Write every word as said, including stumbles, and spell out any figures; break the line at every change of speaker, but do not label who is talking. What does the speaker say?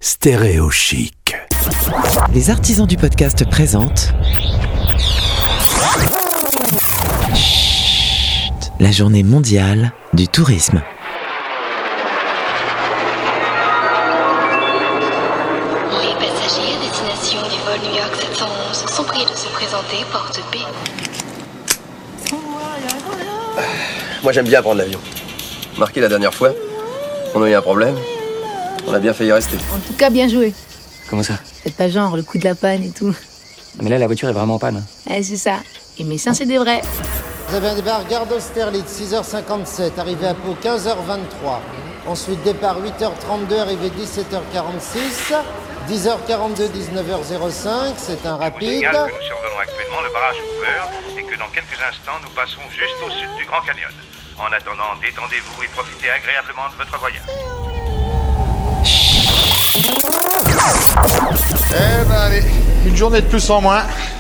Stéréo Chic.
Les artisans du podcast présentent Chut, la journée mondiale du tourisme.
Les passagers à destination du vol New York sept cent onze sont priés de se présenter porte B.
Moi j'aime bien prendre l'avion. Marqué la dernière fois, on a eu un problème. On a bien failli rester.
En tout cas, bien joué.
Comment ça?
Faites pas genre, le coup de la panne et tout.
Mais là, la voiture est vraiment en panne.
Ouais, c'est ça. Et mes seins, c'est des vrais.
Vous avez un départ gare d'Austerlitz, six heures cinquante-sept, arrivé à Pau, quinze heures vingt-trois. Ensuite, départ huit heures trente-deux, arrivé dix-sept heures quarante-six. dix heures quarante-deux, dix-neuf heures cinq, c'est un rapide.
Je vous signale que nous survolons actuellement le barrage ouvert et que dans quelques instants, nous passerons juste au sud du Grand Canyon. En attendant, détendez-vous et profitez agréablement de votre voyage.
Eh ben allez, une journée de plus en moins.